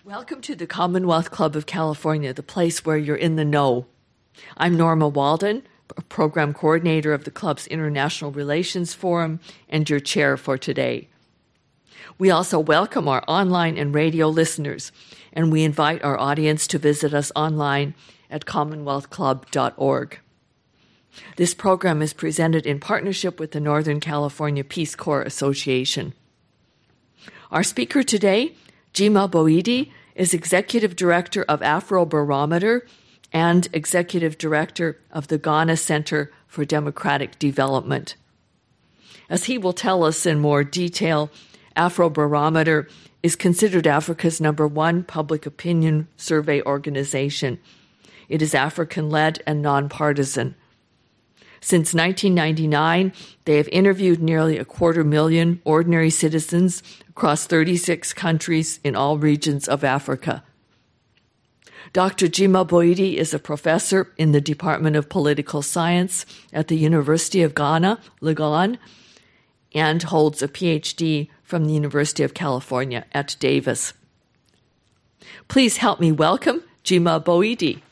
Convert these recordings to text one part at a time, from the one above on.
Welcome to the Commonwealth Club of California, the place where you're in the know. I'm Norma Walden, Program Coordinator of the Club's International Relations Forum and your chair for today. We also welcome our online and radio listeners, and we invite our audience to visit us online at commonwealthclub.org. This program is presented in partnership with the Northern California Peace Corps Association. Our speaker today, Jima Boidi, is Executive Director of Afrobarometer and Executive Director of the Ghana Center for Democratic Development. As he will tell us in more detail, Afrobarometer is considered Africa's #1 public opinion survey organization. It is African-led and nonpartisan. Since 1999, they have interviewed nearly 250,000 ordinary citizens across 36 countries in all regions of Africa. Dr. Jima Boidi is a professor in the Department of Political Science at the University of Ghana, Legon, and holds a PhD from the University of California at Davis. Please help me welcome Jima Boidi.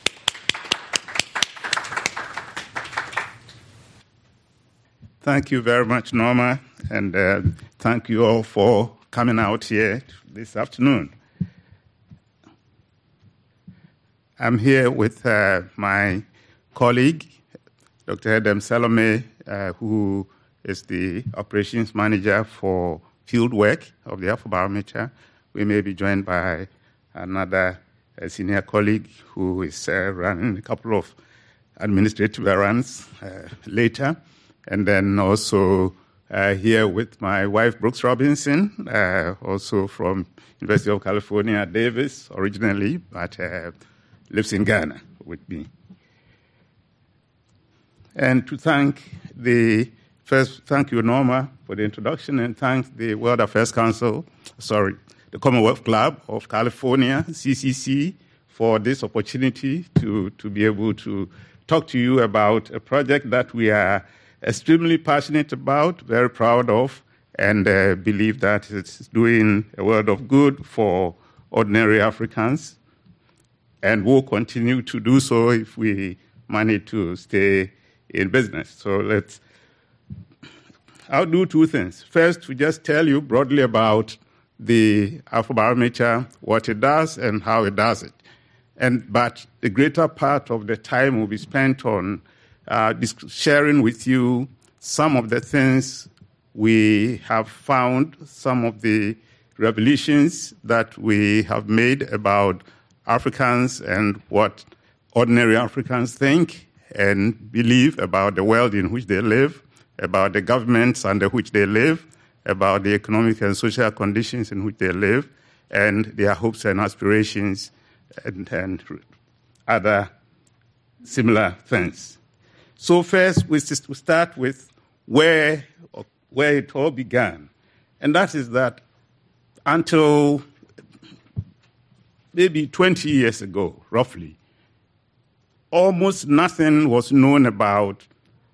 Thank you very much, Norma, and thank you all for coming out here this afternoon. I'm here with my colleague, Dr. Edem Salome, who is the operations manager for field work of the Afrobarometer. We may be joined by another senior colleague who is running a couple of administrative errands later. And then also here with my wife, Brooks Robinson, also from University of California, Davis, originally, but lives in Ghana with me. And to thank thank you, Norma, for the introduction, and thank the World Affairs Council, the Commonwealth Club of California, CCC, for this opportunity to be able to talk to you about a project that we are extremely passionate about, very proud of, and believe that it's doing a world of good for ordinary Africans, and will continue to do so if we manage to stay in business. So I'll do two things. First, to just tell you broadly about the Afrobarometer, what it does and how it does it. But the greater part of the time will be spent on sharing with you some of the things we have found, some of the revelations that we have made about Africans and what ordinary Africans think and believe about the world in which they live, about the governments under which they live, about the economic and social conditions in which they live, and their hopes and aspirations and other similar things. So first, we start with where it all began. And that is that until maybe 20 years ago, roughly, almost nothing was known about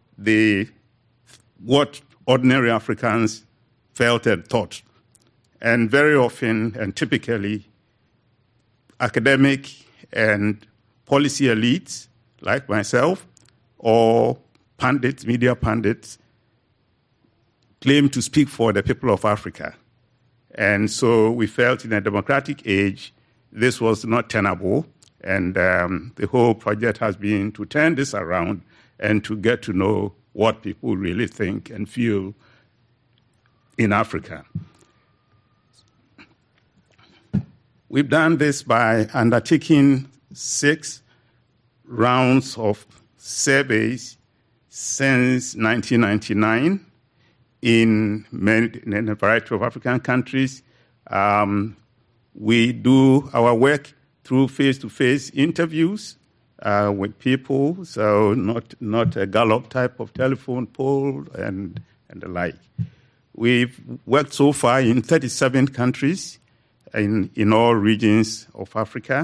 what ordinary Africans felt and thought. And very often and typically, academic and policy elites like myself or pundits, media pundits, claim to speak for the people of Africa. And so we felt in a democratic age, this was not tenable. And the whole project has been to turn this around and to get to know what people really think and feel in Africa. We've done this by undertaking 6 rounds of surveys since 1999 in a variety of African countries. We do our work through face-to-face interviews with people, so not a Gallup type of telephone poll and the like. We've worked so far in 37 countries in all regions of Africa.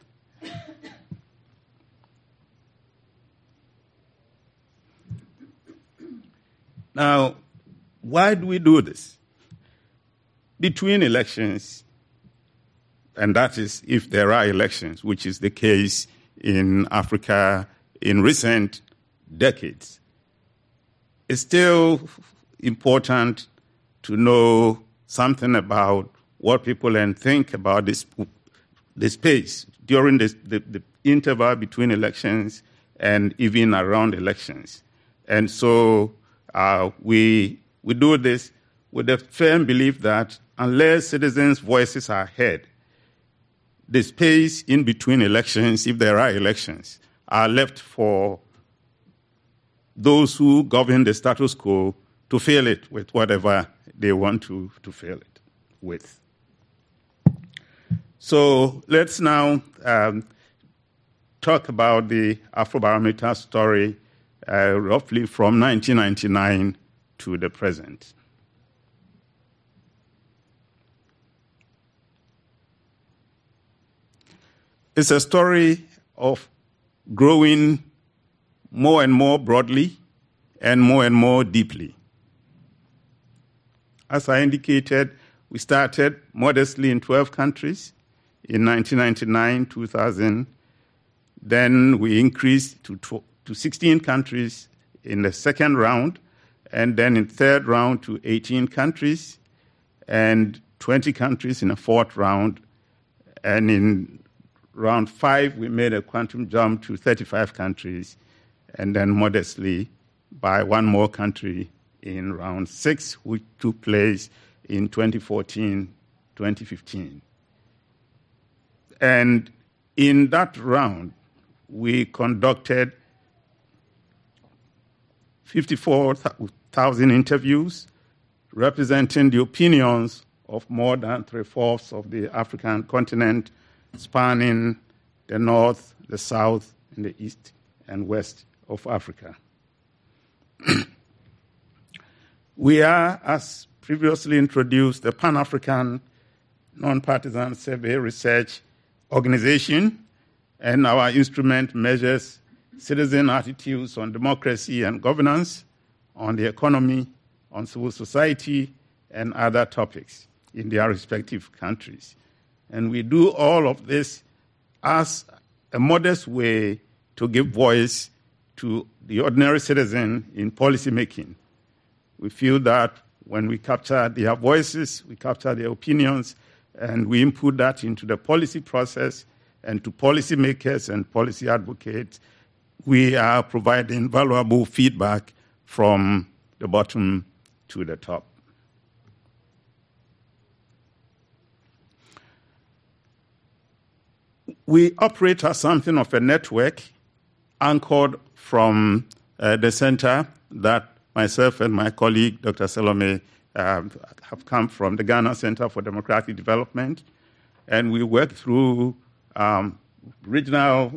Now, why do we do this? Between elections, and that is if there are elections, which is the case in Africa in recent decades. It's still important to know something about what people then think about this space during the interval between elections and even around elections. And so we do this with the firm belief that unless citizens' voices are heard, the space in between elections, if there are elections, are left for those who govern the status quo to fill it with whatever they want to fill it with. So let's now talk about the Afrobarometer story roughly from 1999 to the present. It's a story of growing more and more broadly and more deeply. As I indicated, we started modestly in 12 countries in 1999, 2000. Then we increased to 16 countries in the second round, and then in third round to 18 countries, and 20 countries in a fourth round. And in round 5, we made a quantum jump to 35 countries, and then modestly by one more country in round 6, which took place in 2014, 2015. And in that round, we conducted 54,000 interviews representing the opinions of more than 3/4 of the African continent, spanning the north, the south, and the east and west of Africa. We are, as previously introduced, the Pan-African Non-Partisan Survey Research Organization, and our instrument measures citizen attitudes on democracy and governance, on the economy, on civil society, and other topics in their respective countries. And we do all of this as a modest way to give voice to the ordinary citizen in policy making. We feel that when we capture their voices, we capture their opinions, and we input that into the policy process and to policymakers and policy advocates, we are providing valuable feedback from the bottom to the top. We operate as something of a network anchored from the center that myself and my colleague, Dr. Salome, have come from, the Ghana Center for Democratic Development. And we work through regional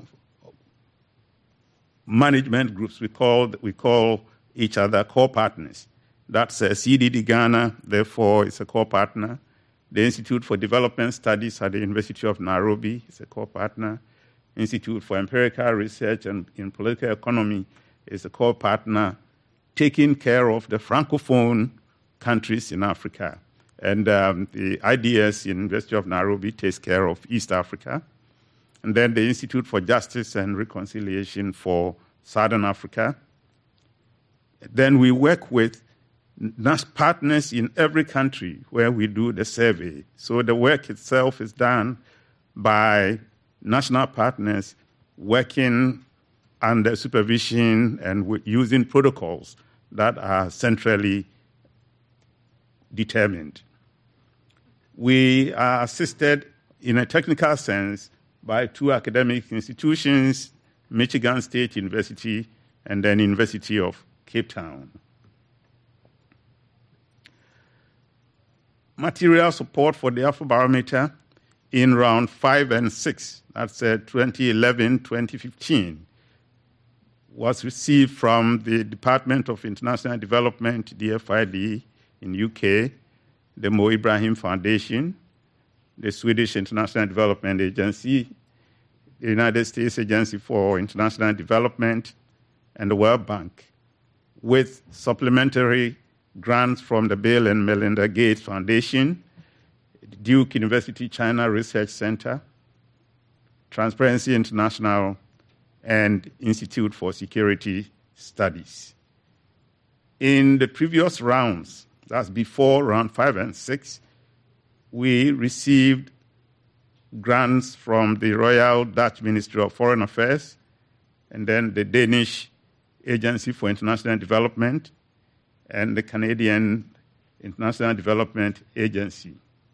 management groups. We call each other core partners. That's CDD Ghana, therefore, it's a core partner. The Institute for Development Studies at the University of Nairobi is a core partner. Institute for Empirical Research and in Political Economy is a core partner, taking care of the Francophone countries in Africa. And the IDS in University of Nairobi takes care of East Africa. And then the Institute for Justice and Reconciliation for Southern Africa. Then we work with partners in every country where we do the survey. So the work itself is done by national partners working under supervision and using protocols that are centrally determined. We are assisted in a technical sense by 2 academic institutions, Michigan State University and then University of Cape Town. Material support for the Afrobarometer in round 5 and 6, that's 2011, 2015, was received from the Department of International Development, DFID, in UK, the Mo Ibrahim Foundation, the Swedish International Development Agency, the United States Agency for International Development, and the World Bank, with supplementary grants from the Bill and Melinda Gates Foundation, Duke University China Research Center, Transparency International, and Institute for Security Studies. In the previous rounds, that's before round 5 and 6, we received grants from the Royal Dutch Ministry of Foreign Affairs and then the Danish Agency for International Development and the Canadian International Development Agency.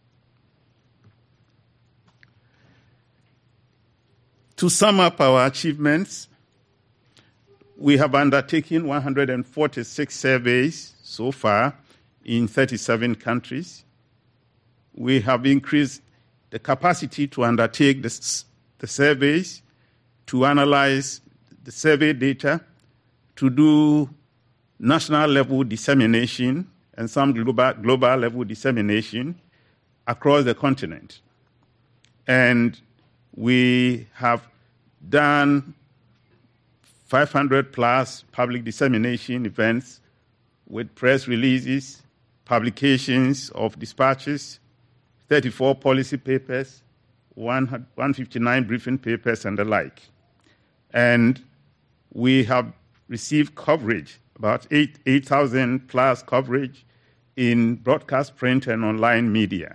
To sum up our achievements, we have undertaken 146 surveys so far in 37 countries. We have increased the capacity to undertake the surveys, to analyze the survey data, to do national level dissemination and some global level dissemination across the continent. And we have done 500 plus public dissemination events with press releases, publications of dispatches, 34 policy papers, 159 briefing papers, and the like. And we have received coverage, about 8,000 plus coverage in broadcast, print, and online media.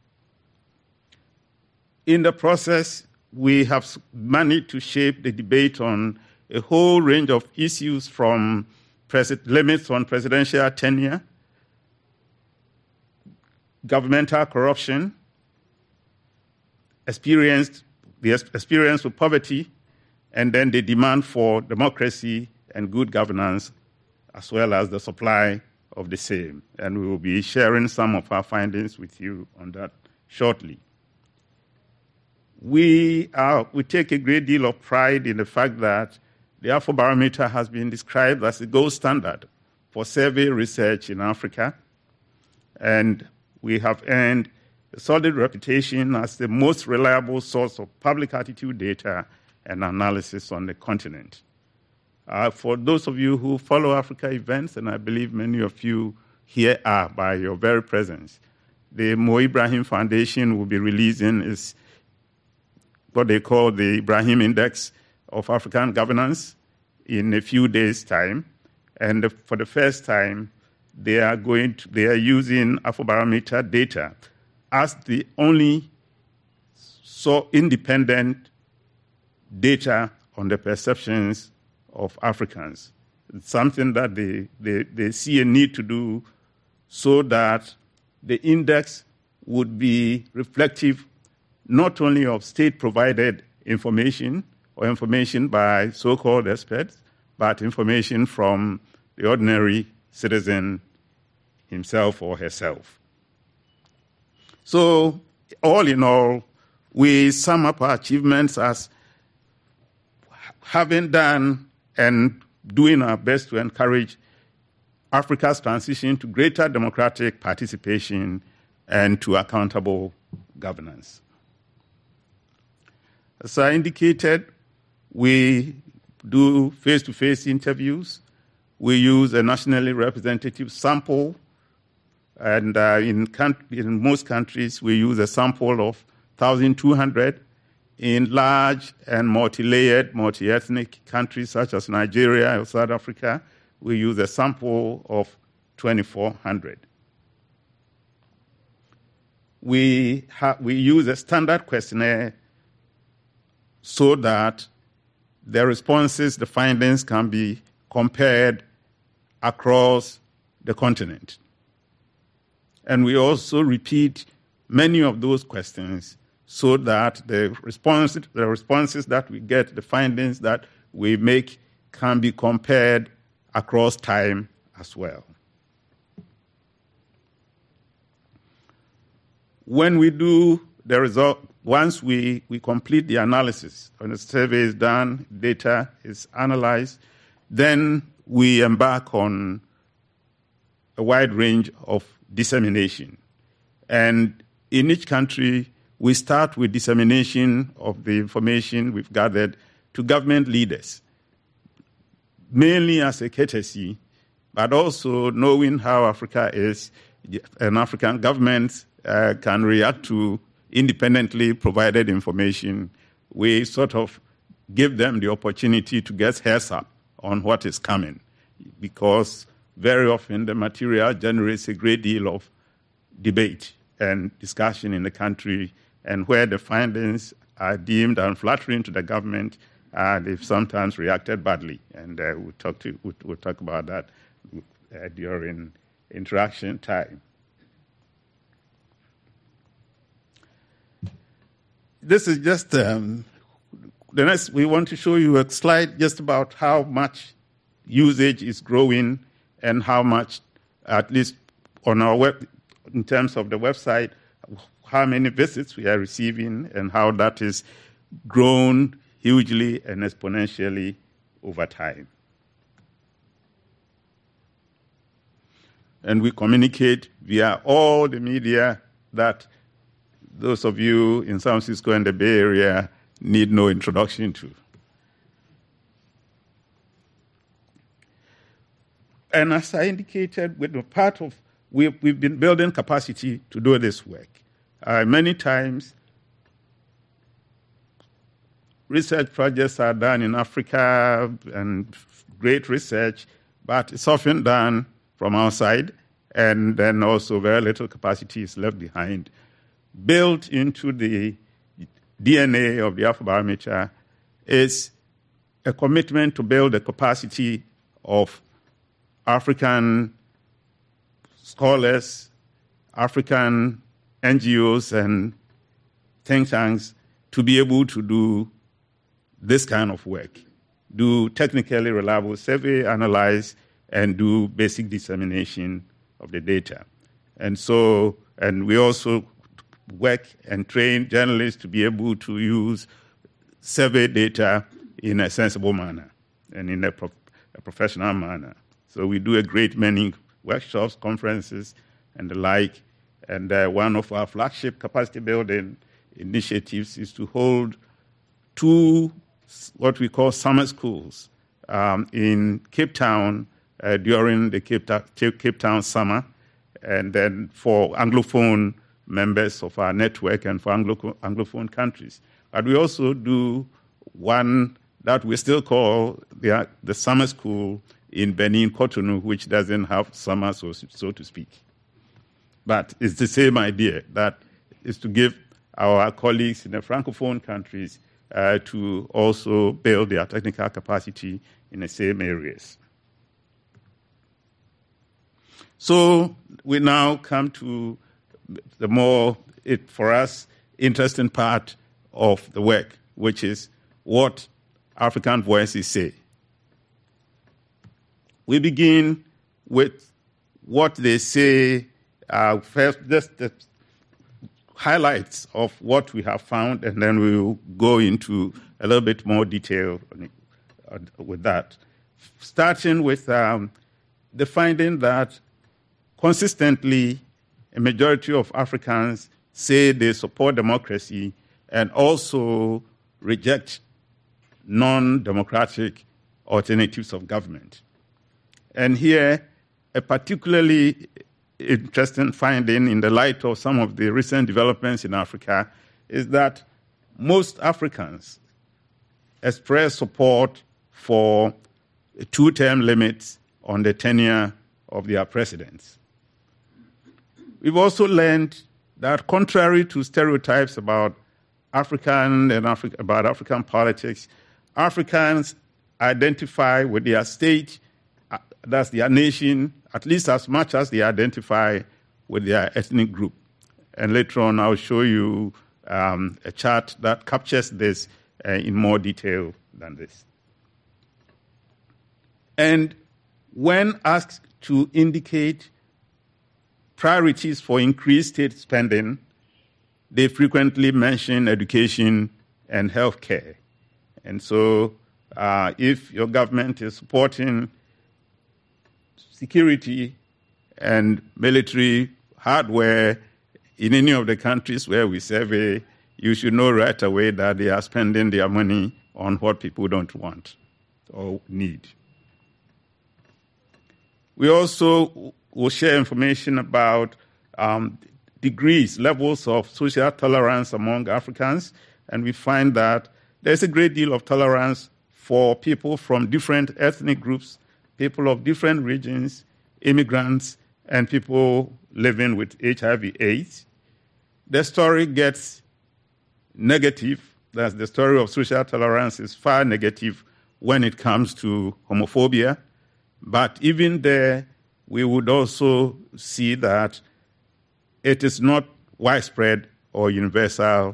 In the process, we have managed to shape the debate on a whole range of issues from limits on presidential tenure, governmental corruption, the experience with poverty, and then the demand for democracy and good governance, as well as the supply of the same. And we will be sharing some of our findings with you on that shortly. We take a great deal of pride in the fact that the Afrobarometer has been described as the gold standard for survey research in Africa, and we have earned a solid reputation as the most reliable source of public attitude data and analysis on the continent. For those of you who follow Africa events, and I believe many of you here are by your very presence, the Mo Ibrahim Foundation will be releasing is what they call the Ibrahim Index of African Governance in a few days' time. And for the first time, they are using Afrobarometer data as the only independent data on the perceptions of Africans. It's something that they see a need to do so that the index would be reflective not only of state-provided information or information by so-called experts, but information from the ordinary citizen himself or herself. So, all in all, we sum up our achievements as having done and doing our best to encourage Africa's transition to greater democratic participation and to accountable governance. As I indicated, we do face-to-face interviews. We use a nationally representative sample, and in most countries, we use a sample of 1,200. In large and multi-layered, multi-ethnic countries such as Nigeria or South Africa, we use a sample of 2,400. We use a standard questionnaire so that the responses, the findings can be compared across the continent. And we also repeat many of those questions so that the responses that we get, the findings that we make, can be compared across time as well. When we do the result, once we complete the analysis, when the survey is done, data is analyzed, then we embark on a wide range of dissemination. And in each country, we start with dissemination of the information we've gathered to government leaders, mainly as a courtesy, but also knowing how Africa is, and African governments can react to independently provided information, we sort of give them the opportunity to get heads up on what is coming, because very often the material generates a great deal of debate and discussion in the country, and where the findings are deemed unflattering to the government, they've sometimes reacted badly. And we'll talk about that during interaction time. This is just the next. We want to show you a slide just about how much usage is growing and how much, at least on our web, in terms of the website, how many visits we are receiving and how that is grown hugely and exponentially over time. And we communicate via all the media that those of you in San Francisco and the Bay Area need no introduction to. And as I indicated, we've been building capacity to do this work. Many times, research projects are done in Africa, and great research, but it's often done from outside, and then also very little capacity is left behind. Built into the DNA of the Afrobarometer is a commitment to build the capacity of African scholars, African NGOs and think tanks to be able to do this kind of work, do technically reliable survey, analyze, and do basic dissemination of the data. And we also work and train journalists to be able to use survey data in a sensible manner and in a professional manner. So we do a great many workshops, conferences, and the like. And one of our flagship capacity building initiatives is to hold 2 what we call summer schools in Cape Town during the Cape Town summer, and then for Anglophone members of our network and for Anglophone countries. But we also do one that we still call the summer school in Benin, Cotonou, which doesn't have summer, so to speak. But it's the same idea, that is to give our colleagues in the Francophone countries to also build their technical capacity in the same areas. So we now come to the more, for us, interesting part of the work, which is what African Voices say. We begin with what they say, first, just the highlights of what we have found, and then we will go into a little bit more detail with that. Starting with the finding that consistently a majority of Africans say they support democracy and also reject non-democratic alternatives of government. And here, a particularly interesting finding in the light of some of the recent developments in Africa is that most Africans express support for a 2-term limit on the tenure of their presidents. We've also learned that contrary to stereotypes about about African politics, Africans identify with their state, that's their nation, at least as much as they identify with their ethnic group. And later on, I'll show you a chart that captures this in more detail than this. And when asked to indicate priorities for increased state spending, they frequently mention education and healthcare. And so if your government is supporting security and military hardware in any of the countries where we survey, you should know right away that they are spending their money on what people don't want or need. We also will share information about degrees, levels of social tolerance among Africans, and we find that there's a great deal of tolerance for people from different ethnic groups, people of different regions, immigrants, and people living with HIV/AIDS. The story gets negative. That's the story of social tolerance is far negative when it comes to homophobia. But even there, we would also see that it is not widespread or universal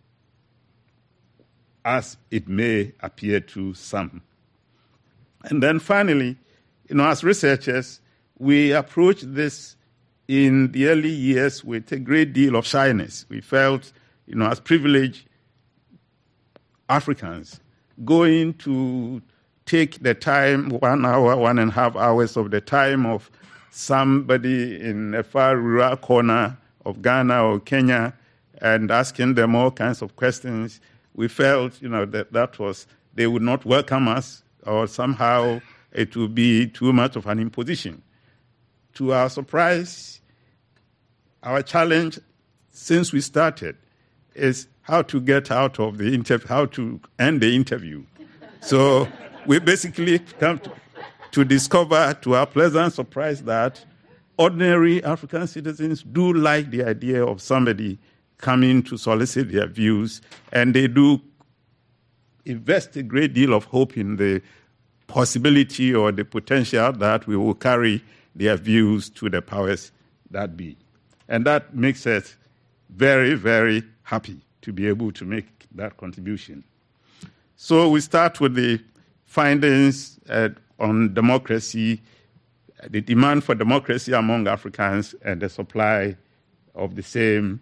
as it may appear to some. And then finally, as researchers, we approached this in the early years with a great deal of shyness. We felt, as privileged Africans, going to take the time, 1 hour, 1.5 hours of the time of somebody in a far rural corner of Ghana or Kenya and asking them all kinds of questions. We felt, that they would not welcome us, or somehow it would be too much of an imposition. To our surprise, our challenge since we started is how to get out of the interview, how to end the interview. So we basically come to discover, to our pleasant surprise, that ordinary African citizens do like the idea of somebody coming to solicit their views, and they do invest a great deal of hope in the possibility or the potential that we will carry their views to the powers that be. And that makes us very, very happy to be able to make that contribution. So we start with the findings on democracy, the demand for democracy among Africans, and the supply of the same.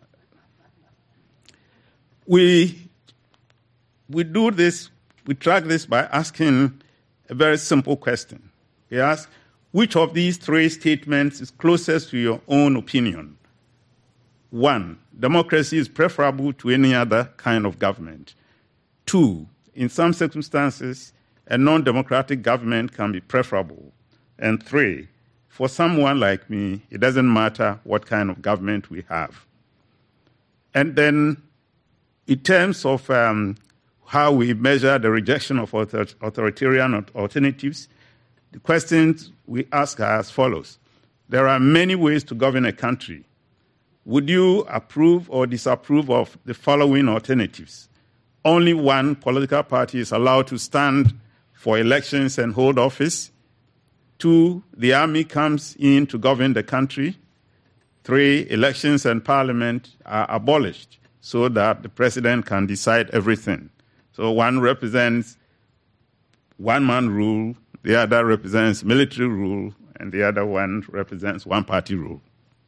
We do this, we track this by asking a very simple question. We ask, which of these three statements is closest to your own opinion? 1, democracy is preferable to any other kind of government. 2, in some circumstances, a non-democratic government can be preferable. And 3, for someone like me, it doesn't matter what kind of government we have. And then, in terms of how we measure the rejection of authoritarian alternatives, the questions we ask are as follows. There are many ways to govern a country. Would you approve or disapprove of the following alternatives? Only one political party is allowed to stand for elections and hold office. 2, the army comes in to govern the country. 3, elections and parliament are abolished so that the president can decide everything. So one represents one-man rule, the other represents military rule, and the other one represents one-party rule.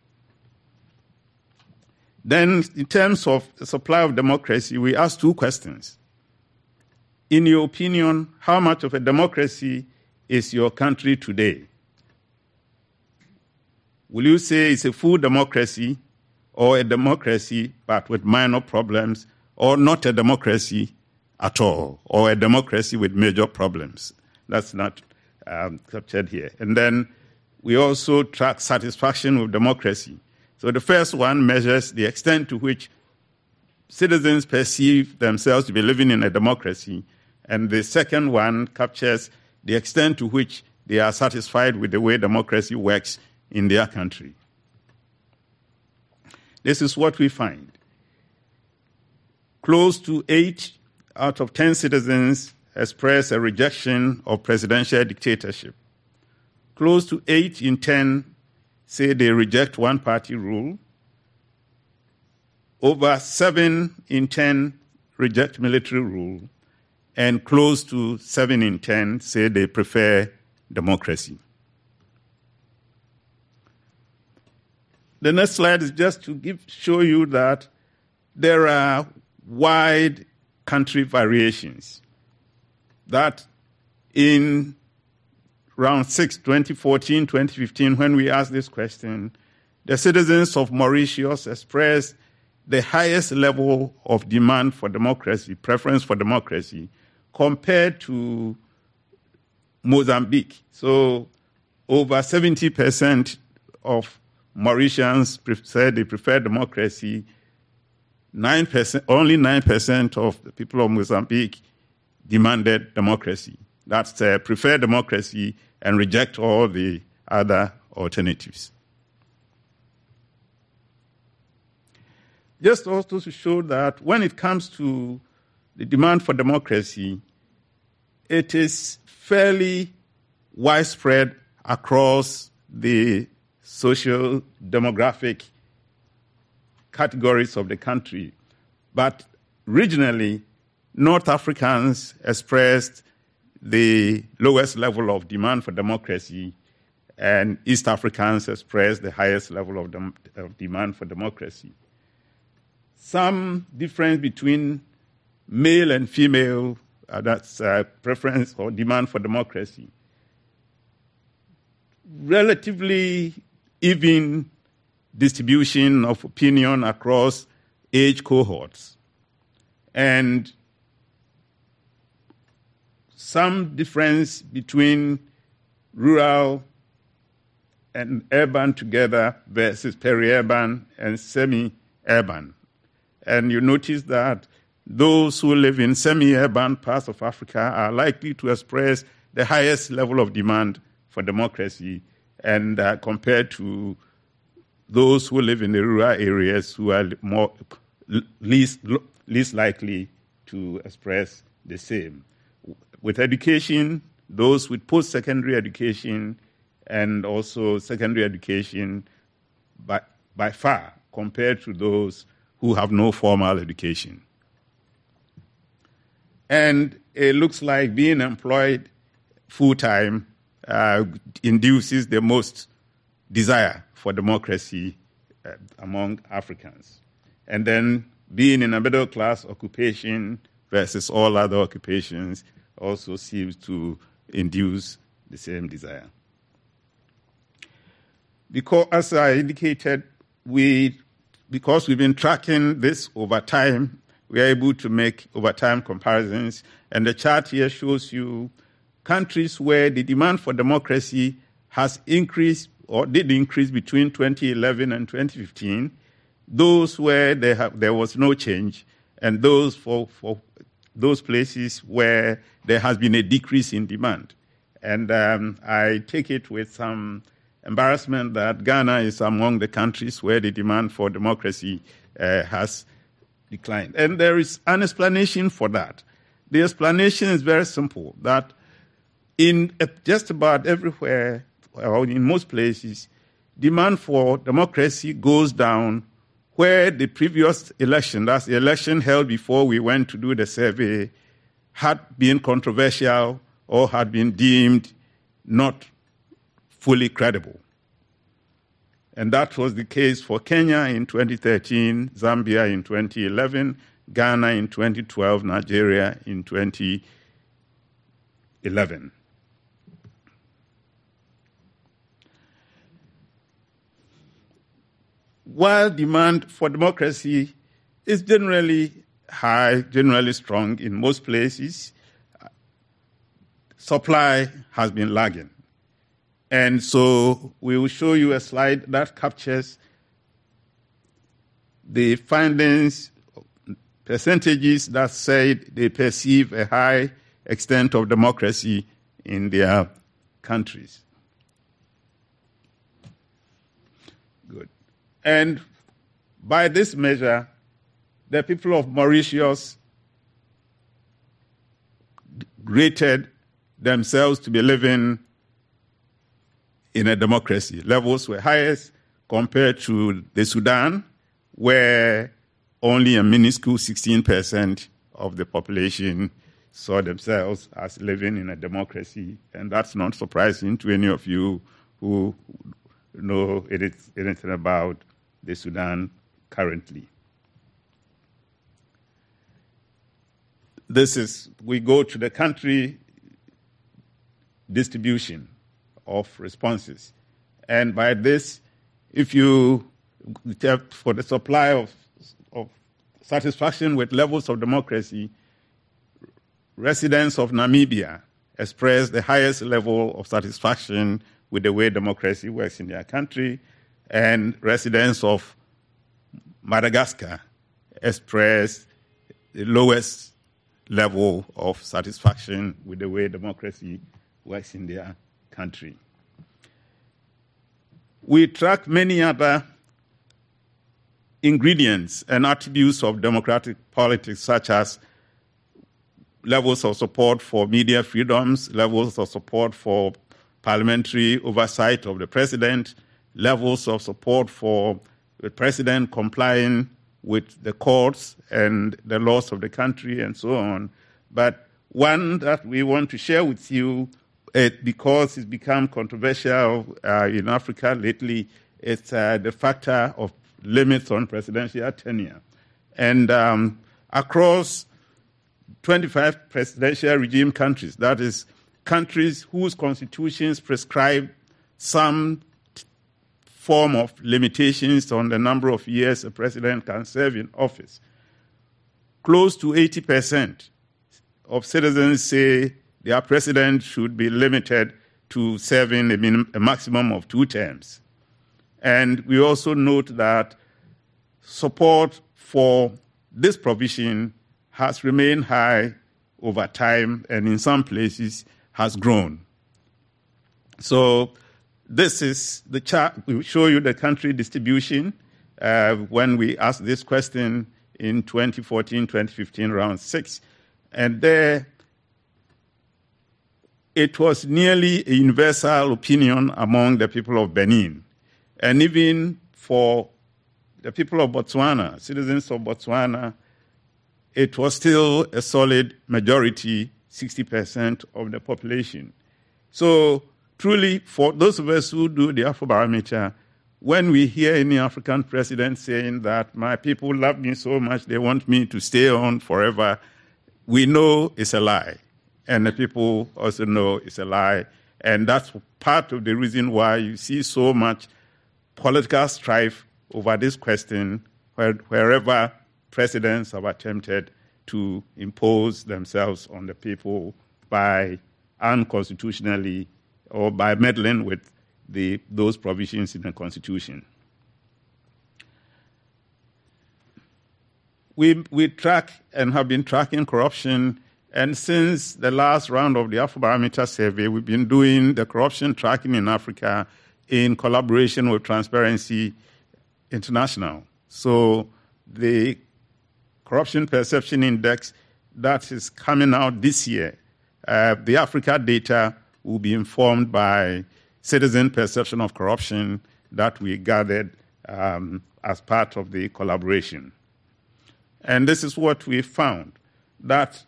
Then, in terms of the supply of democracy, we ask 2 questions. In your opinion, how much of a democracy is your country today? Will you say it's a full democracy, or a democracy but with minor problems, or not a democracy at all, or a democracy with major problems? That's not captured here. And then we also track satisfaction with democracy. So the first one measures the extent to which citizens perceive themselves to be living in a democracy, and the second one captures the extent to which they are satisfied with the way democracy works in their country. This is what we find. Close to 8 out of 10 citizens express a rejection of presidential dictatorship. Close to 8 in 10 say they reject one-party rule. Over 7 in 10 reject military rule. And close to 7 in 10 say they prefer democracy. The next slide is just to show you that there are wide country variations. That in round 6, 2014, 2015, when we asked this question, the citizens of Mauritius expressed the highest level of demand for democracy, preference for democracy, compared to Mozambique. So over 70% of Mauritians said they prefer democracy. 9%, only 9% of the people of Mozambique demanded democracy. That's prefer democracy and reject all the other alternatives. Just also to show that when it comes to the demand for democracy, it is fairly widespread across the social demographic categories of the country. But regionally, North Africans expressed the lowest level of demand for democracy, and East Africans expressed the highest level of demand for democracy. Some difference between male and female, that's preference or demand for democracy. Relatively even distribution of opinion across age cohorts. And some difference between rural and urban together versus peri-urban and semi-urban. And you notice that those who live in semi-urban parts of Africa are likely to express the highest level of demand for democracy, and compared to those who live in the rural areas who are least likely to express the same. With education, those with post-secondary education and also secondary education by far compared to those who have no formal education. And it looks like being employed full-time induces the most desire for democracy among Africans. And then being in a middle-class occupation versus all other occupations also seems to induce the same desire. Because, as I indicated, because we've been tracking this over time, we are able to make over time comparisons. And the chart here shows you countries where the demand for democracy has increased or did increase between 2011 and 2015, those where there was no change, and those for those places where there has been a decrease in demand. And I take it with some embarrassment that Ghana is among the countries where the demand for democracy has declined. And there is an explanation for that. The explanation is very simple, that in just about everywhere, or in most places, demand for democracy goes down where the previous election, that's the election held before we went to do the survey, had been controversial or had been deemed not fully credible. And that was the case for Kenya in 2013, Zambia in 2011, Ghana in 2012, Nigeria in 2011. While demand for democracy is generally high, generally strong in most places, supply has been lagging. And so we will show you a slide that captures the findings, percentages that said they perceive a high extent of democracy in their countries. Good. And by this measure, the people of Mauritius rated themselves to be living in a democracy. Levels were highest compared to the Sudan, where only a minuscule 16% of the population saw themselves as living in a democracy. And that's not surprising to any of you who know anything about the Sudan currently. We go to the country distribution of responses. And by this, if you for the supply of satisfaction with levels of democracy, residents of Namibia express the highest level of satisfaction with the way democracy works in their country. and residents of Madagascar expressed the lowest level of satisfaction with the way democracy works in their country. We track many other ingredients and attributes of democratic politics, such as levels of support for media freedoms, levels of support for parliamentary oversight of the president, levels of support for the president complying with the courts and the laws of the country, and so on. But one that we want to share with you, because it's become controversial in Africa lately, it's the factor of limits on presidential tenure. And across 25 presidential regime countries, that is, countries whose constitutions prescribe some form of limitations on the number of years a president can serve in office, close to 80% of citizens say their president should be limited to serving a maximum of 2 terms. And we also note that support for this provision has remained high over time and in some places has grown. So this is the chart. We will show you the country distribution when we asked this question in 2014, 2015, round 6. And there it was nearly a universal opinion among the people of Benin. And even for the people of Botswana, citizens of Botswana, it was still a solid majority, 60% of the population. So truly, for those of us who do the Afrobarometer, when we hear any African president saying that my people love me so much, they want me to stay on forever, we know it's a lie. And the people also know it's a lie. And that's part of the reason why you see so much political strife over this question wherever presidents have attempted to impose themselves on the people by unconstitutionally or by meddling with those provisions in the Constitution. We track and have been tracking corruption, and since the last round of the Afrobarometer survey, we've been doing the corruption tracking in Africa in collaboration with Transparency International. So the Corruption Perception Index that is coming out this year, the Africa data will be informed by citizen perception of corruption that we gathered as part of the collaboration. And this is what we found, that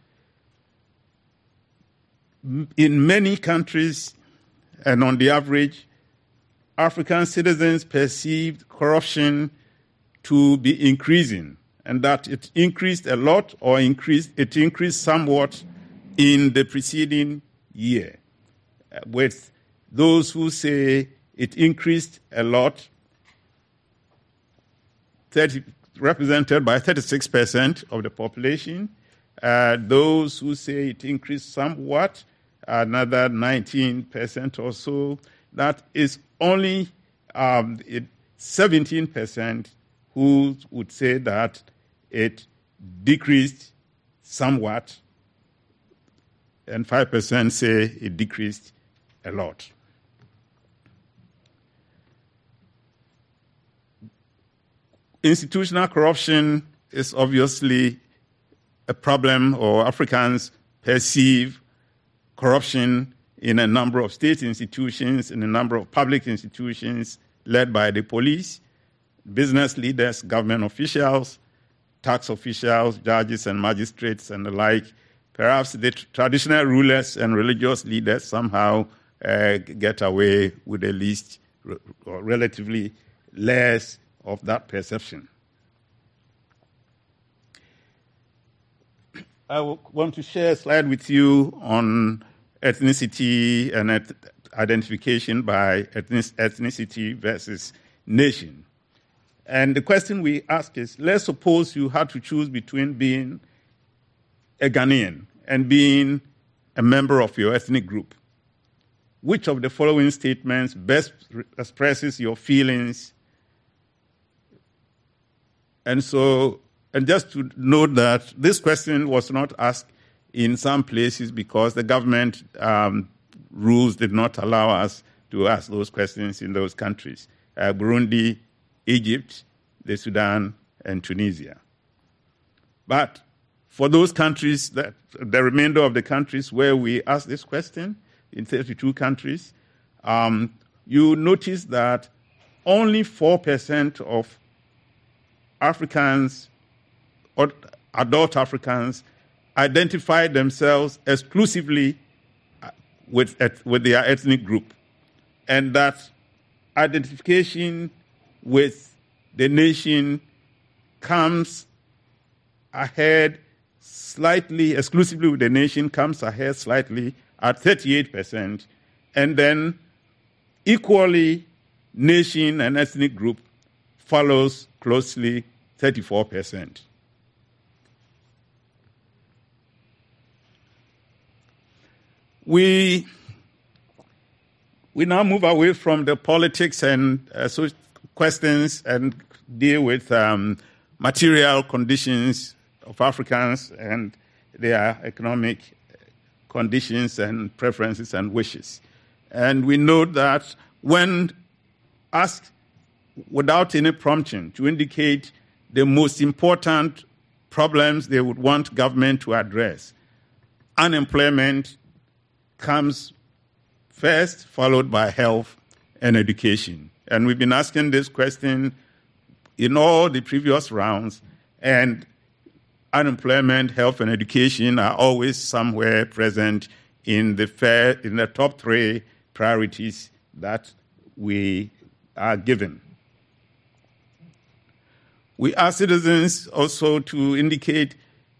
in many countries, and on the average, African citizens perceived corruption to be increasing, and that it increased a lot or it increased somewhat in the preceding year, with those who say it increased a lot, represented by 36% of the population. Those who say it increased somewhat, another 19% or so. That is only 17% who would say that it decreased somewhat, and 5% say it decreased a lot. Institutional corruption is obviously a problem, or Africans perceive corruption in a number of state institutions, in a number of public institutions led by the police, business leaders, government officials, tax officials, judges and magistrates and the like. Perhaps the traditional rulers and religious leaders somehow get away with the least or relatively less of that perception. I want to share a slide with you on ethnicity and identification by ethnicity versus nation. And the question we ask is, let's suppose you had to choose between being a Ghanaian and being a member of your ethnic group. Which of the following statements best expresses your feelings And just to note that this question was not asked in some places because the government rules did not allow us to ask those questions in those countries. Burundi, Egypt, the Sudan, and Tunisia. But for those countries, the remainder of the countries where we asked this question, in 32 countries, you notice that only 4% of Africans, or adult Africans, identify themselves exclusively with their ethnic group. And that identification with the nation comes ahead slightly, exclusively with the nation, comes ahead slightly at 38%. And then equally, nation and ethnic group follows closely, 34%. We now move away from the politics and questions and deal with material conditions of Africans and their economic conditions and preferences and wishes. And we note that when asked without any prompting to indicate the most important problems they would want government to address, unemployment comes first, followed by health and education. And we've been asking this question in all the previous rounds, and unemployment, health, and education are always somewhere present in the top three priorities that we are given. We ask citizens also to indicate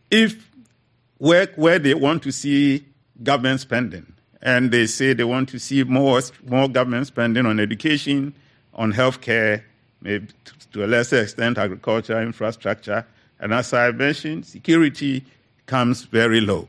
where they want to see government spending. And they say they want to see more government spending on education, on healthcare, maybe to a lesser extent agriculture, infrastructure. And as I mentioned, security comes very low.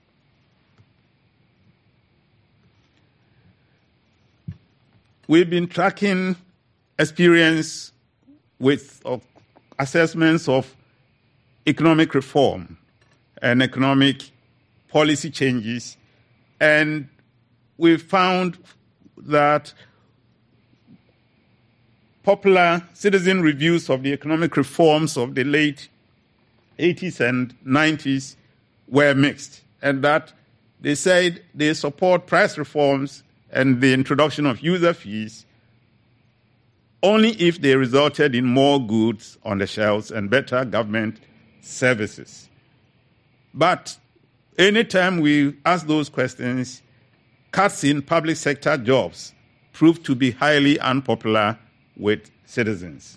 We've been tracking experience with assessments of economic reform and economic policy changes, and we found that popular citizen reviews of the economic reforms of the late 80s and 90s were mixed, and that they said they support price reforms and the introduction of user fees only if they resulted in more goods on the shelves and better government services. But anytime we ask those questions, cuts in public sector jobs proved to be highly unpopular with citizens.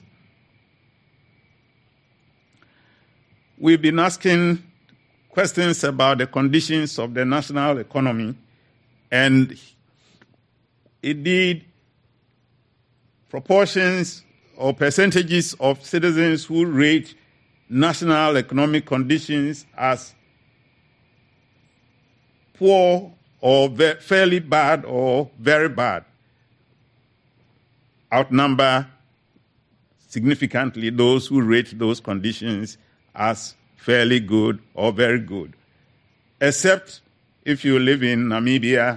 We've been asking questions about the conditions of the national economy, and indeed, proportions or percentages of citizens who rate national economic conditions as poor or fairly bad or very bad outnumber significantly those who rate those conditions as fairly good or very good, except if you live in Namibia.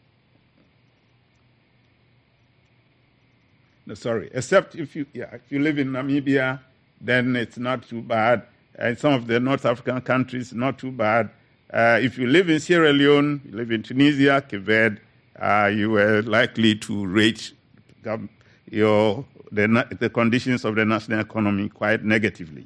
Except if you live in Namibia, then it's not too bad. And some of the North African countries, not too bad. If you live in Sierra Leone, you live in Tunisia, Cape Verde, you are likely to rate the conditions of the national economy quite negatively.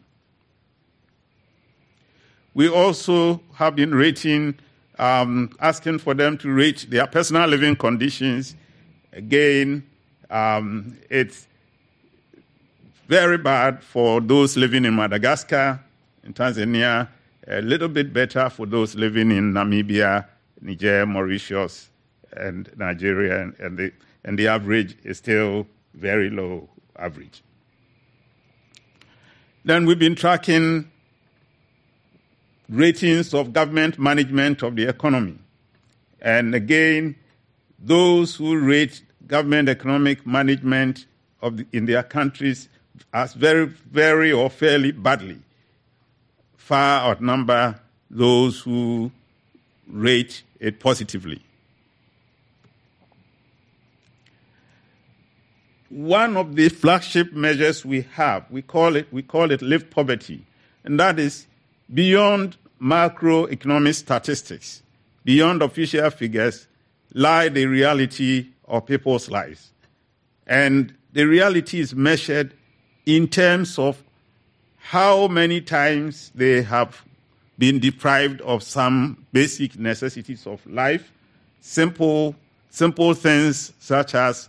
We also have been rating, asking for them to rate their personal living conditions. Again, it's very bad for those living in Madagascar, in Tanzania, a little bit better for those living in Namibia, Niger, Mauritius, and Nigeria, and the average is still very low average. Then we've been tracking ratings of government management of the economy. And again, those who rate government economic management in their countries as very, very or fairly badly far outnumber those who rate it positively. One of the flagship measures we have, we call it Live Poverty, and that is beyond macroeconomic statistics, beyond official figures, lie the reality of people's lives. And the reality is measured in terms of how many times they have been deprived of some basic necessities of life, simple things such as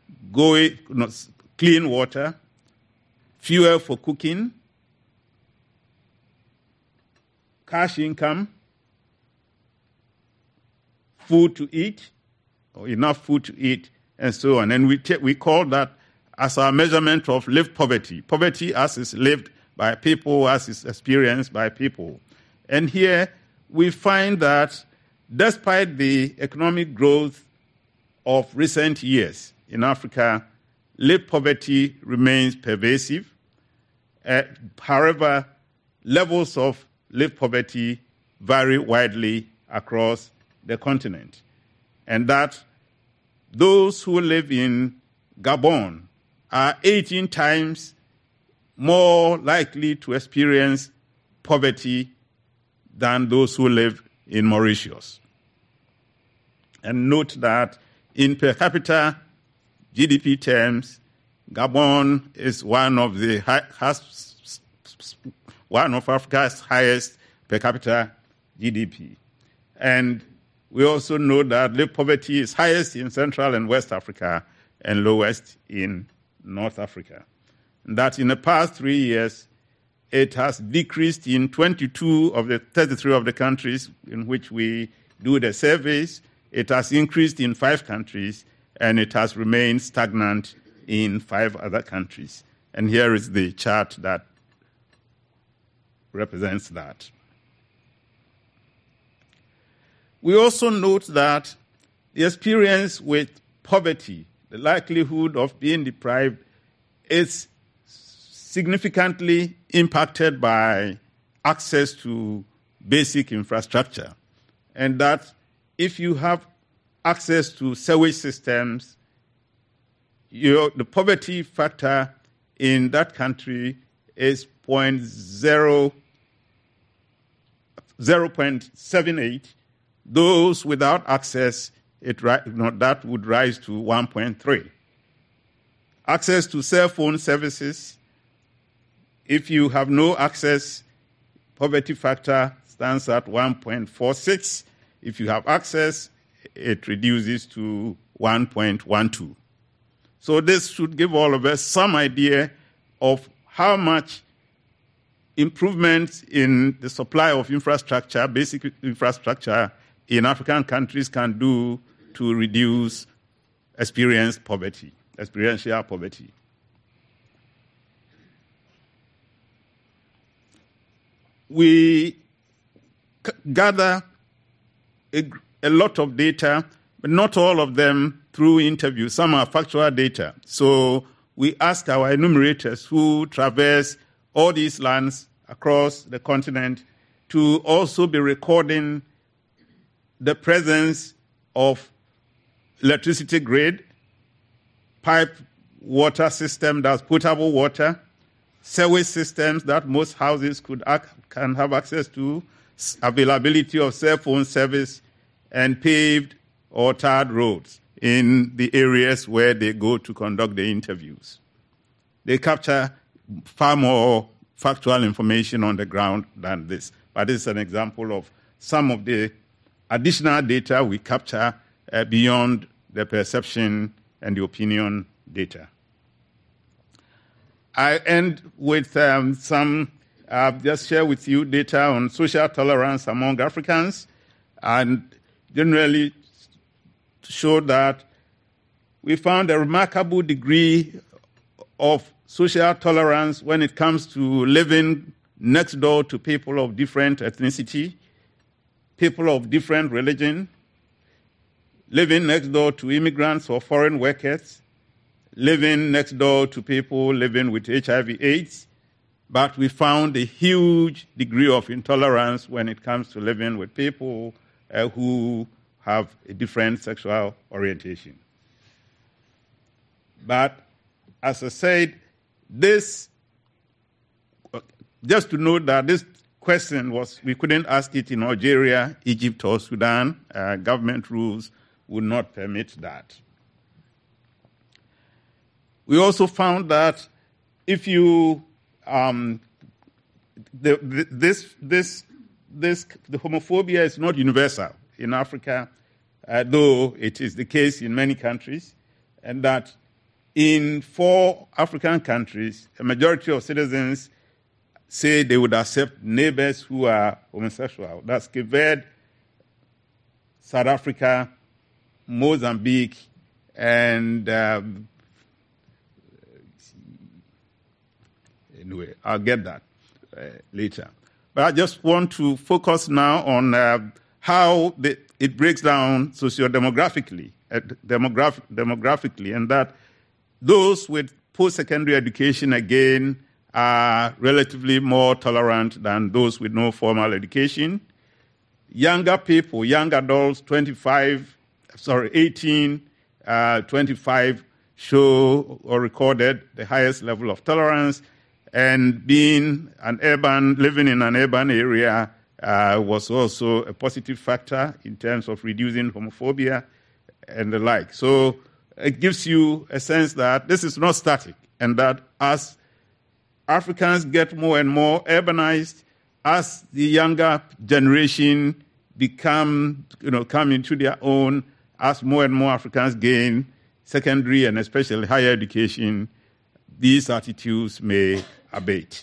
clean water, fuel for cooking, cash income, food to eat, or enough food to eat, and so on. And we call that as our measurement of lived poverty. Poverty as is lived by people, as is experienced by people. And here we find that despite the economic growth of recent years in Africa, lived poverty remains pervasive. However, levels of lived poverty vary widely across the continent. And that those who live in Gabon are 18 times more likely to experience poverty than those who live in Mauritius. And note that in per capita GDP terms, Gabon is one of Africa's highest per capita GDP. And we also know that lived poverty is highest in Central and West Africa and lowest in North Africa. And that in the past 3 years, it has decreased in 22 of the 33 of the countries in which we do the surveys. It has increased in 5 countries, and it has remained stagnant in 5 other countries. And here is the chart that represents that. We also note that the experience with poverty, the likelihood of being deprived, is significantly impacted by access to basic infrastructure. And that if you have access to sewage systems, the poverty factor in that country is 0.78. Those without access, that would rise to 1.3. Access to cell phone services, if you have no access, poverty factor stands at 1.46. If you have access, it reduces to 1.12. So this should give all of us some idea of how much improvements in the supply of infrastructure, basic infrastructure in African countries can do to reduce experiential poverty. We gather a lot of data, but not all of them through interviews. Some are factual data. So we ask our enumerators who traverse all these lands across the continent to also be recording the presence of electricity grid, pipe water system that's potable water, sewage systems that most houses can have access to, availability of cell phone service, and paved or tarred roads in the areas where they go to conduct the interviews. They capture far more factual information on the ground than this. But this is an example of some of the additional data we capture beyond the perception and the opinion data. I end with just share with you data on social tolerance among Africans, and generally show that we found a remarkable degree of social tolerance when it comes to living next door to people of different ethnicity, people of different religion, living next door to immigrants or foreign workers, living next door to people living with HIV/AIDS, but we found a huge degree of intolerance when it comes to living with people who have a different sexual orientation. But as I said, this, just to note that this question we couldn't ask it in Algeria, Egypt, or Sudan. Government rules would not permit that. We also found that if you, the homophobia is not universal in Africa, though it is the case in many countries, and that in 4 African countries, a majority of citizens say they would accept neighbors who are homosexual. That's Cape Verde, South Africa, Mozambique, and anyway, I'll get that later. But I just want to focus now on how it breaks down sociodemographically, demographically, and that those with post-secondary education, again, are relatively more tolerant than those with no formal education. Younger people, young adults, 18, 25, show or recorded the highest level of tolerance, and living in an urban area was also a positive factor in terms of reducing homophobia and the like. So it gives you a sense that this is not static, and that as Africans get more and more urbanized, as the younger generation come into their own, as more and more Africans gain secondary and especially higher education, these attitudes may abate.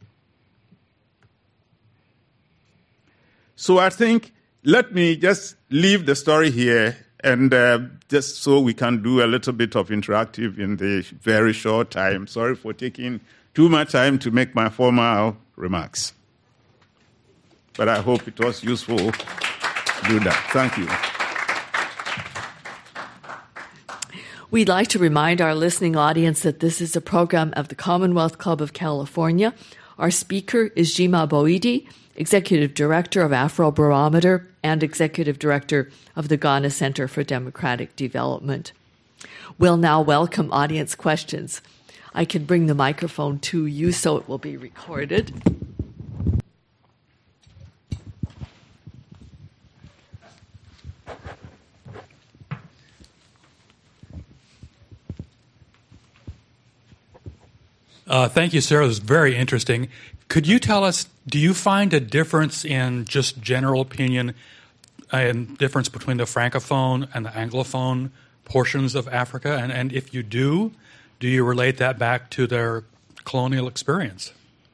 So I think, let me just leave the story here, and just so we can do a little bit of interactive in the very short time. Sorry for taking too much time to make my formal remarks. But I hope it was useful to do that. Thank you. We'd like to remind our listening audience that this is a program of the Commonwealth Club of California. Our speaker is Jima Boidi, Executive Director of Afrobarometer and Executive Director of the Ghana Center for Democratic Development. We'll now welcome audience questions. I can bring the microphone to you so it will be recorded. Thank you, Sarah. It was very interesting. Could you tell us, do you find a difference in just general opinion and difference between the Francophone and the Anglophone portions of Africa? And if you do you relate that back to their colonial experience?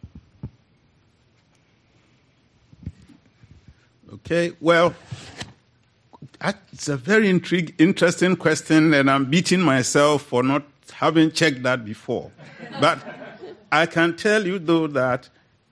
Okay, well, it's a very interesting question, and I'm beating myself for not having checked that before. But I can tell you, though, that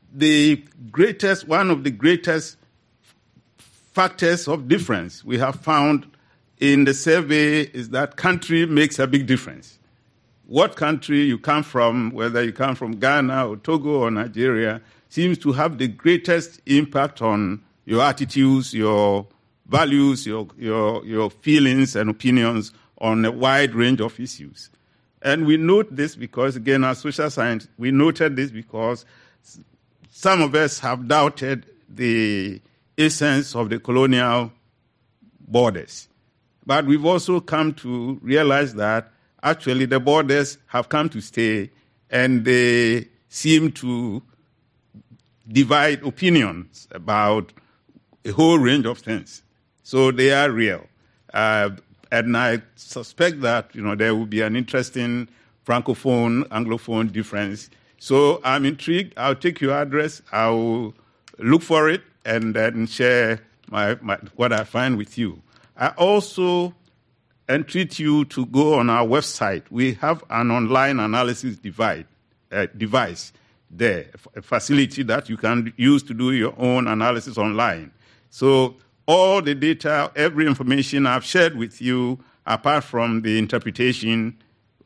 one of the greatest factors of difference we have found in the survey is that country makes a big difference. What country you come from, whether you come from Ghana or Togo or Nigeria, seems to have the greatest impact on your attitudes, your values, your feelings and opinions on a wide range of issues. And we note this because, again, as social scientists, we noted this because some of us have doubted the essence of the colonial borders. But we've also come to realize that actually the borders have come to stay, and they seem to divide opinions about a whole range of things. So they are real. And I suspect that there will be an interesting Francophone, Anglophone difference. So I'm intrigued. I'll take your address. I'll look for it and then share what I find with you. I also entreat you to go on our website. We have an online analysis device there, a facility that you can use to do your own analysis online. So all the data, every information I've shared with you, apart from the interpretation,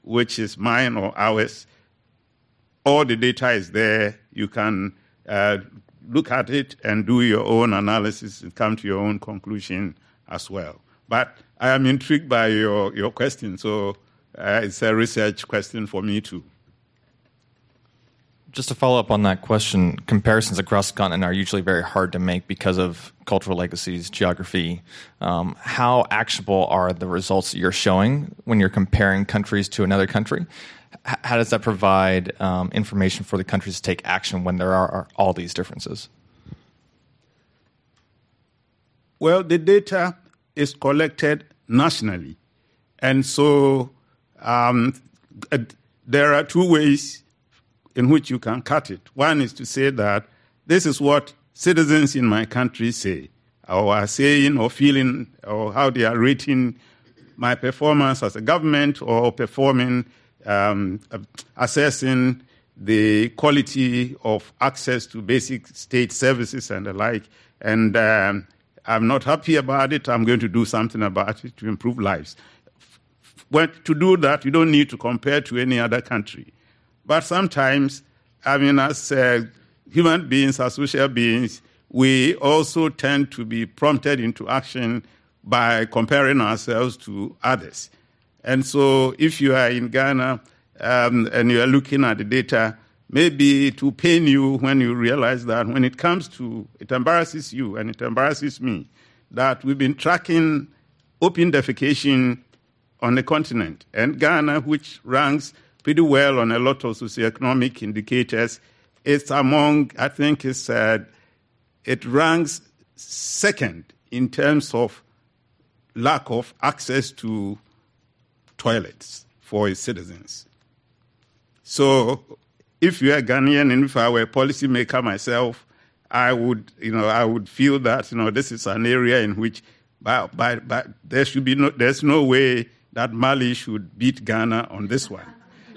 which is mine or ours. All the data is there. You can look at it and do your own analysis and come to your own conclusion as well. But I am intrigued by your question, so it's a research question for me too. Just to follow up on that question, comparisons across the continent are usually very hard to make because of cultural legacies, geography. How actionable are the results that you're showing when you're comparing countries to another country? How does that provide information for the countries to take action when there are all these differences? Well, the data is collected nationally. And so there are two ways in which you can cut it. One is to say that this is what citizens in my country say, or are saying or feeling, or how they are rating my performance as a government or performing, assessing the quality of access to basic state services and the like. And I'm not happy about it. I'm going to do something about it to improve lives. To do that, you don't need to compare to any other country. But sometimes, as human beings, as social beings, we also tend to be prompted into action by comparing ourselves to others. And so if you are in Ghana and you are looking at the data, maybe it will pain you when you realize that when it comes to, it embarrasses you and it embarrasses me, that we've been tracking open defecation on the continent. And Ghana, which ranks pretty well on a lot of socioeconomic indicators, it's among, I think it ranks second in terms of lack of access to toilets for its citizens. So if you are Ghanaian and if I were a policymaker myself, I would feel that, this is an area in which there's no way that Mali should beat Ghana on this one.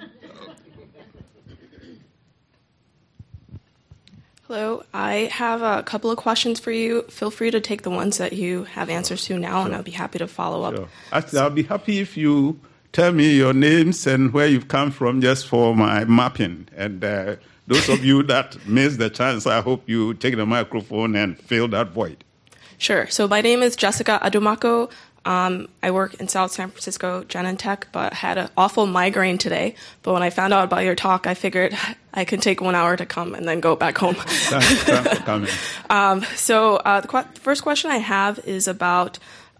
Hello, I have a couple of questions for you. Feel free to take the ones that you have answers to now, and I'll be happy to follow up. Sure. Actually, I'll be happy if you tell me your names and where you've come from just for my mapping. And those of you that missed the chance, I hope you take the microphone and fill that void. Sure. So my name is Jessica Adumako. I work in South San Francisco, Genentech, but had an awful migraine today. But when I found out about your talk, I figured I could take 1 hour to come and then go back home. Thanks for coming. The first question I have is about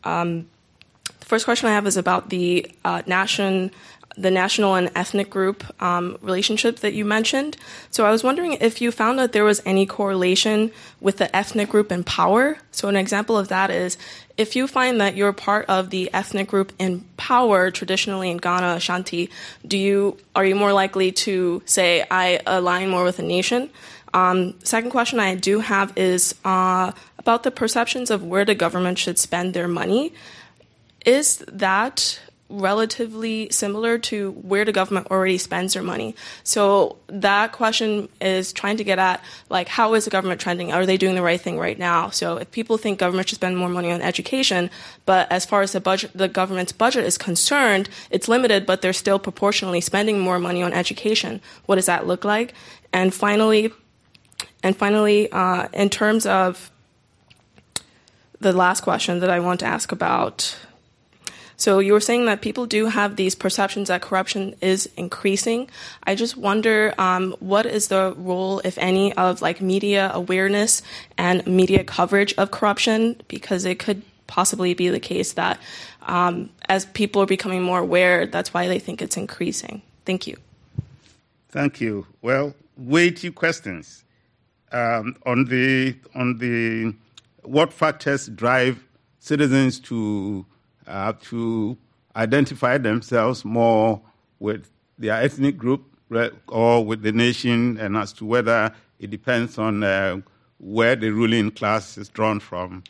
the national and ethnic group relationship that you mentioned. So I was wondering if you found that there was any correlation with the ethnic group in power. So an example of that is if you find that you're part of the ethnic group in power, traditionally in Ghana, Ashanti, are you more likely to say, I align more with a nation? Second question I do have is about the perceptions of where the government should spend their money. Is that relatively similar to where the government already spends their money? So that question is trying to get at, how is the government trending? Are they doing the right thing right now? So if people think government should spend more money on education, but as far as the government's budget is concerned, it's limited, but they're still proportionally spending more money on education. What does that look like? And finally, in terms of the last question that I want to ask about, so you were saying that people do have these perceptions that corruption is increasing. I just wonder what is the role, if any, of media awareness and media coverage of corruption, because it could possibly be the case that as people are becoming more aware, that's why they think it's increasing. Thank you. Thank you. Well, weighty questions on the what factors drive citizens to identify themselves more with their ethnic group or with the nation, and as to whether it depends on where the ruling class is drawn from.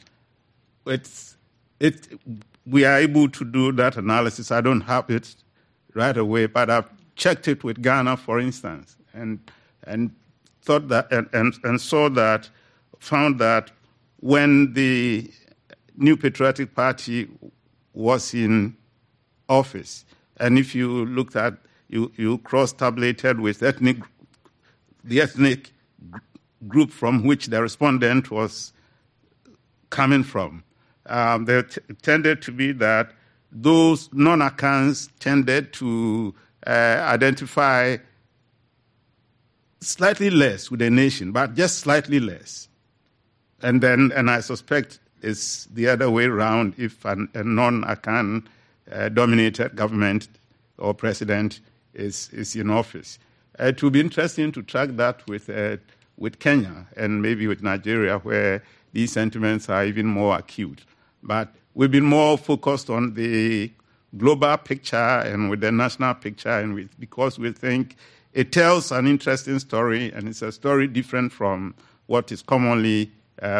We are able to do that analysis. I don't have it right away, but I've checked it with Ghana, for instance, and thought that and saw that, found that when the New Patriotic Party was in office, and if you looked at you cross-tabulated with the ethnic group from which the respondent was coming from. There tended to be that those non-Akans tended to identify slightly less with the nation, but just slightly less. And I suspect it's the other way around if a non-Akan dominated government or president is in office. It will be interesting to track that with Kenya and maybe with Nigeria, where these sentiments are even more acute. But we've been more focused on the global picture and with the national picture, and because we think it tells an interesting story, and it's a story different from what is commonly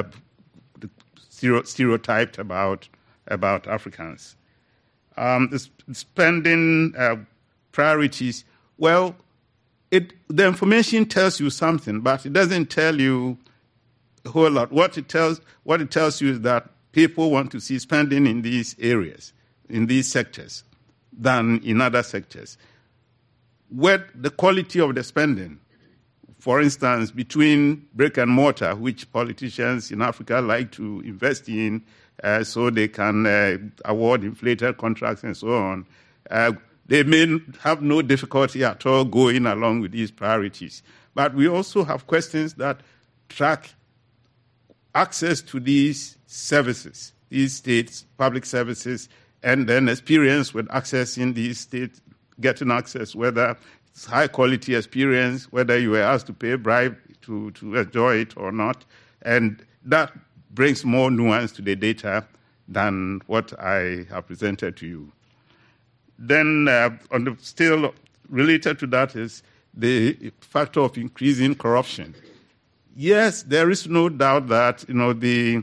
stereotyped about Africans. The spending priorities, well, the information tells you something, but it doesn't tell you a whole lot. What it tells you is that people want to see spending in these areas, in these sectors, than in other sectors. Where the quality of the spending, for instance, between brick and mortar, which politicians in Africa like to invest in so they can award inflated contracts and so on, they may have no difficulty at all going along with these priorities. But we also have questions that track access to these services, these states, public services, and then experience with accessing these states, getting access, whether it's high-quality experience, whether you were asked to pay a bribe to enjoy it or not. And that brings more nuance to the data than what I have presented to you. Then, still related to that is the factor of increasing corruption. Yes, there is no doubt that the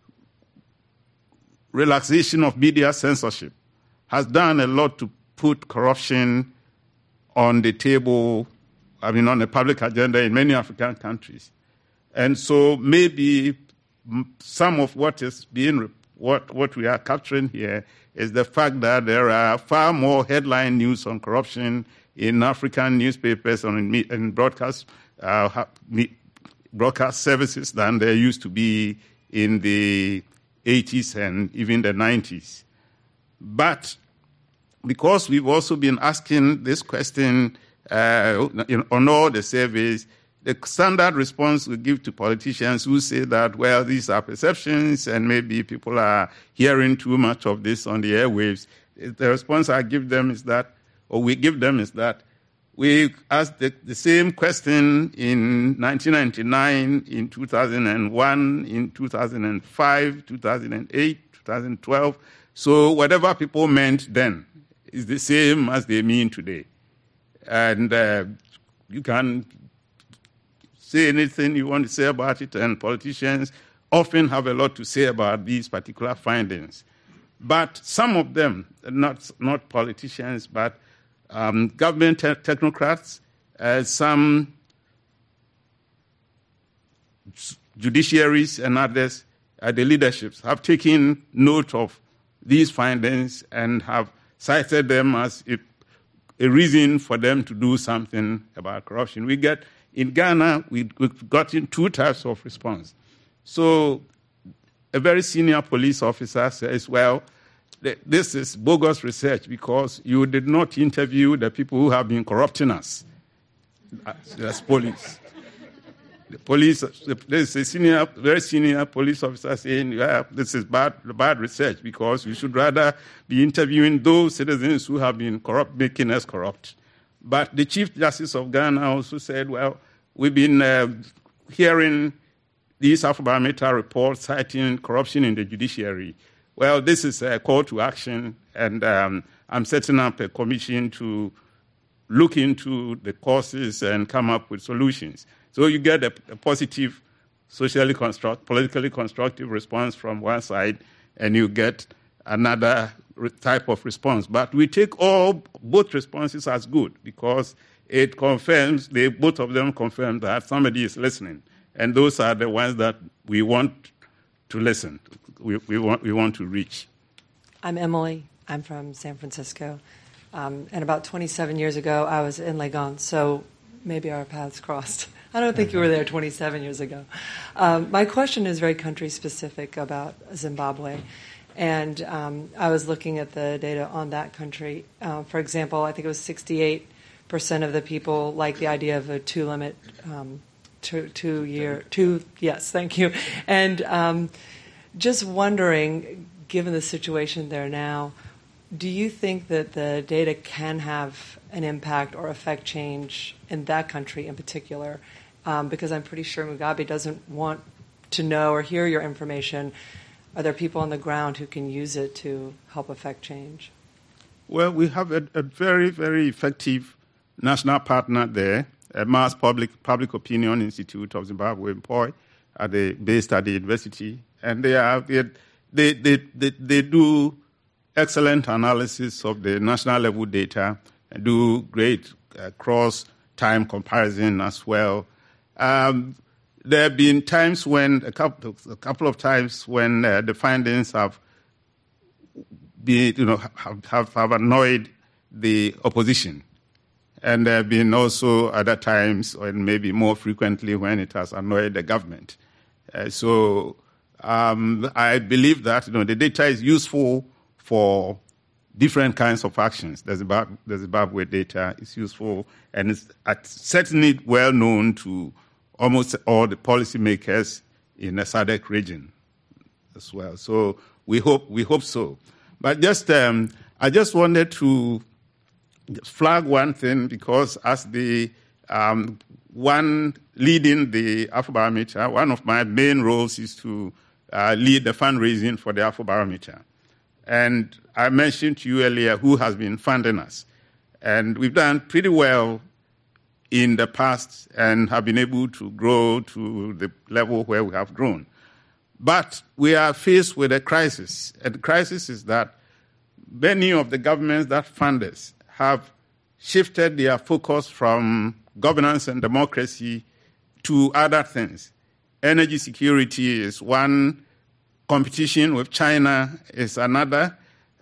relaxation of media censorship has done a lot to put corruption on the table, on the public agenda in many African countries. And so maybe some of what is what we are capturing here is the fact that there are far more headline news on corruption in African newspapers and in broadcast services than there used to be in the 80s and even the 90s. But because we've also been asking this question on all the surveys, the standard response we give to politicians who say that, well, these are perceptions and maybe people are hearing too much of this on the airwaves, the response I give them is that, or we give them is that, we asked the same question in 1999, in 2001, in 2005, 2008, 2012. So whatever people meant then is the same as they mean today. And you can say anything you want to say about it, and politicians often have a lot to say about these particular findings. But some of them, not politicians, but government technocrats, some judiciaries and others, the leaderships, have taken note of these findings and have cited them as a reason for them to do something about corruption. In Ghana, we've gotten two types of response. So a very senior police officer says, well, this is bogus research because you did not interview the people who have been corrupting us as police. The police, there's a very senior police officer saying, yeah, this is bad research because we should rather be interviewing those citizens who have been corrupt, making us corrupt. But the Chief Justice of Ghana also said, well, we've been hearing these Afrobarometer reports citing corruption in the judiciary. Well, this is a call to action, and I'm setting up a commission to look into the causes and come up with solutions. So you get a positive, politically constructive response from one side, and you get another type of response. But we take both responses as good because it confirms, both of them confirm that somebody is listening. And those are the ones that we want to listen. We want to reach. I'm Emily. I'm from San Francisco. And about 27 years ago, I was in Legon, so maybe our paths crossed. I don't think you were there 27 years ago. My question is very country-specific about Zimbabwe. And I was looking at the data on that country. For example, I think it was 68% of the people like the idea of a two-limit, yes, thank you. And just wondering, given the situation there now, do you think that the data can have an impact or affect change in that country in particular? Because I'm pretty sure Mugabe doesn't want to know or hear your information. Are there people on the ground who can use it to help affect change? Well, we have a very, very effective national partner there, a Mass Public Opinion Institute of Zimbabwe, MPOI, based at the university, and they do excellent analysis of the national level data, and do great cross-time comparison as well. There have been times when a couple of times when the findings have been, have annoyed the opposition, and there have been also other times, and maybe more frequently, when it has annoyed the government. So I believe that the data is useful for different kinds of actions. The Zimbabwe data is useful, and it's certainly well known to almost all the policymakers in the SADC region as well. So we hope so. But I just wanted to flag one thing, because as the one leading the Afrobarometer, one of my main roles is to lead the fundraising for the Afrobarometer. And I mentioned to you earlier who has been funding us. And we've done pretty well in the past and have been able to grow to the level where we have grown. But we are faced with a crisis. And the crisis is that many of the governments that fund us have shifted their focus from governance and democracy to other things. Energy security is one. Competition with China is another.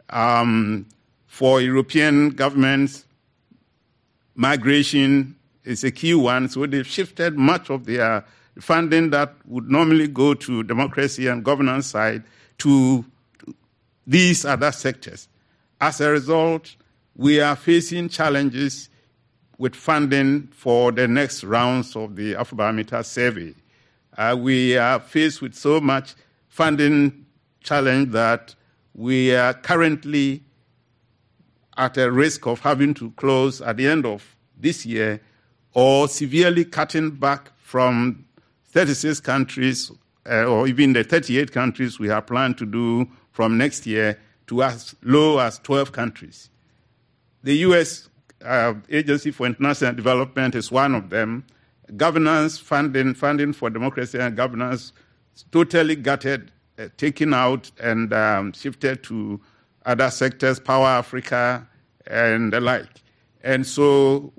For European governments, migration is a key one. So they've shifted much of their funding that would normally go to democracy and governance side to these other sectors. As a result, we are facing challenges with funding for the next rounds of the Afrobarometer survey. We are faced with so much funding challenge that we are currently at a risk of having to close at the end of this year, or severely cutting back from 36 countries or even the 38 countries we have planned to do from next year to as low as 12 countries. The U.S. Agency for International Development is one of them. Governance, funding for democracy and governance, totally gutted, taken out and shifted to other sectors, Power Africa and the like. And so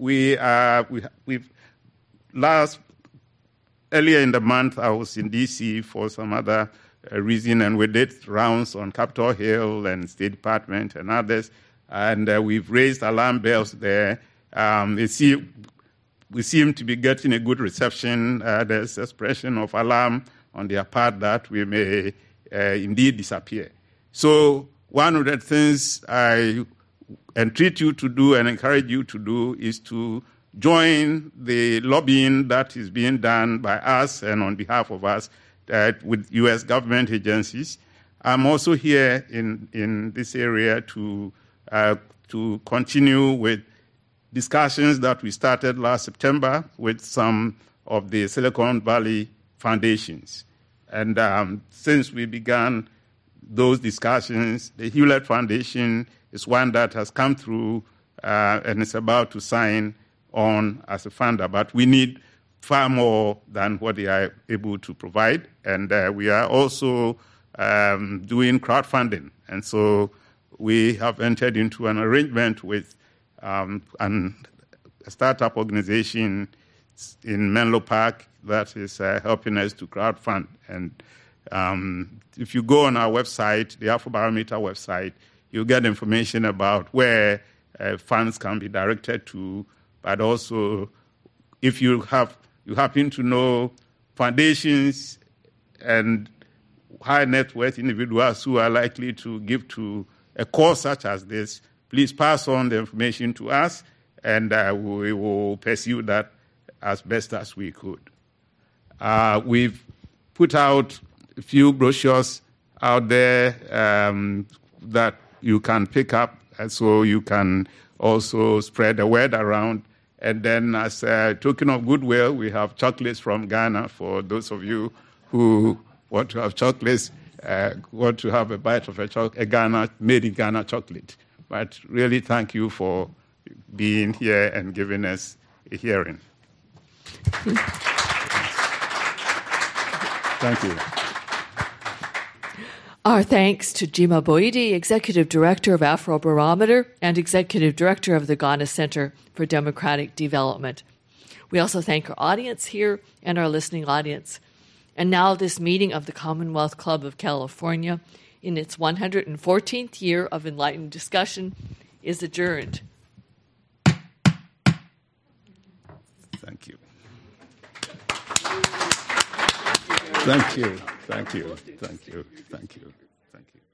earlier in the month, I was in D.C. for some other reason, and we did rounds on Capitol Hill and State Department and others, and we've raised alarm bells there. We seem to be getting a good reception. There's expression of alarm on their part that we may indeed disappear. So one of the things I entreat you to do and encourage you to do is to join the lobbying that is being done by us and on behalf of us with U.S. government agencies. I'm also here in this area to continue with discussions that we started last September with some of the Silicon Valley foundations. And since we began those discussions, the Hewlett Foundation is one that has come through and is about to sign on as a funder. But we need far more than what they are able to provide. And we are also doing crowdfunding. And so we have entered into an arrangement with a startup organization in Menlo Park that is helping us to crowdfund. And if you go on our website, the Afrobarometer website, you'll get information about where funds can be directed to, but also if you happen to know foundations and high net worth individuals who are likely to give to a cause such as this, please pass on the information to us, and we will pursue that as best as we could. We've put out a few brochures out there that you can pick up, and so you can also spread the word around. And then as a token of goodwill, we have chocolates from Ghana for those of you who want to have chocolates, want to have a bite of a Ghana, made in Ghana chocolate. But really thank you for being here and giving us a hearing. Thank you. Our thanks to Jima Boidi, Executive Director of Afrobarometer and Executive Director of the Ghana Center for Democratic Development. We also thank our audience here and our listening audience. And now this meeting of the Commonwealth Club of California, in its 114th year of enlightened discussion, is adjourned. Thank you. Thank you. Thank you. Thank you. Thank you. Thank you.